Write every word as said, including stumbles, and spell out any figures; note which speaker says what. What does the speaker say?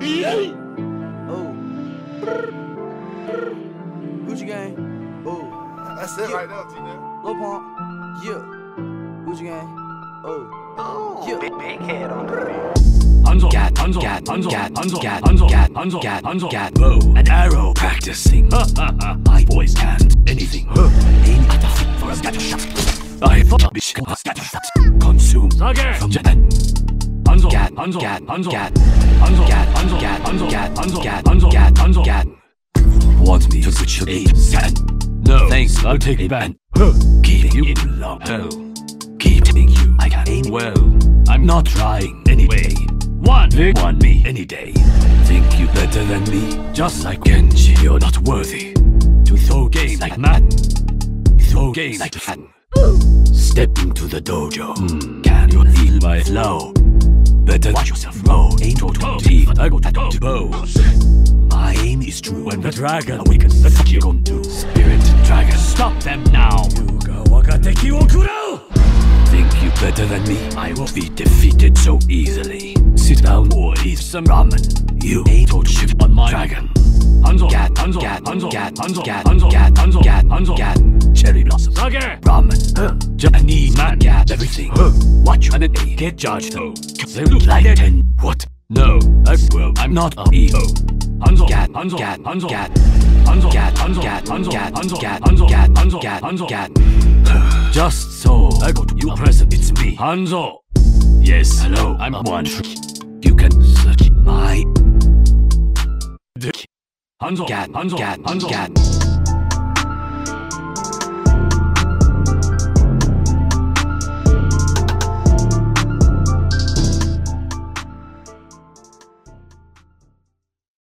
Speaker 1: Oh. Gucci gang. Oh.
Speaker 2: That's it right now, T-Man.
Speaker 1: Lil Pump. Yeah. Gucci gang. Oh. Yeah.
Speaker 3: Big, big head on the beat.
Speaker 4: Hanzo, Hanzo, Hanzo, Hanzo, Hanzo, Hanzo, Hanzo, Hanzo, bow and arrow practicing. My boys can't anything. Aim at the feet for a scatter shot. I thought a scatter shot. Consume from Japan. Hanzo, Hanzo, Hanzo, Hanzo, Hanzo, Hanzo, Hanzo, Hanzo, Hanzo, Hanzo, Hanzo. Want me to switch your aim? No, thanks. I'll take it back. Keeping you in long hell. Keeping you, I can aim well. I'm not trying anyway. One, they want me any day. Think you better than me? Just like Genji, you're not worthy to throw games like Madden. Throw games like fan. Step into the dojo. Mm. Can you feel my flow? Better watch yourself roll. Aim to twenty, I go to bow. My aim is true. When the dragon awakens, that's what you gon' do. Spirit dragon, stop them now. Yuga wakateki wo kurau. Think you better than me? I will be defeated so easily. Sit down or eat some ramen. You ain't told shit on my dragon. Hanzo, Hanzo, Hanzo, Hanzo, Hanzo, Hanzo, Hanzo, cherry blossom, ramen, Japanese man, everything. Watch when they get judged though. They look like a ten. What? No, I swear I'm not a hero. Hanzo, Hanzo, Hanzo, Hanzo, Hanzo, Hanzo, Hanzo, Hanzo, Hanzo, Hanzo, Hanzo. Just so I go to your present. It's me, Hanzo. Yes, hello. I'm one trick. You can search my Hanzo, Hanzo, Hanzo, Hanzo.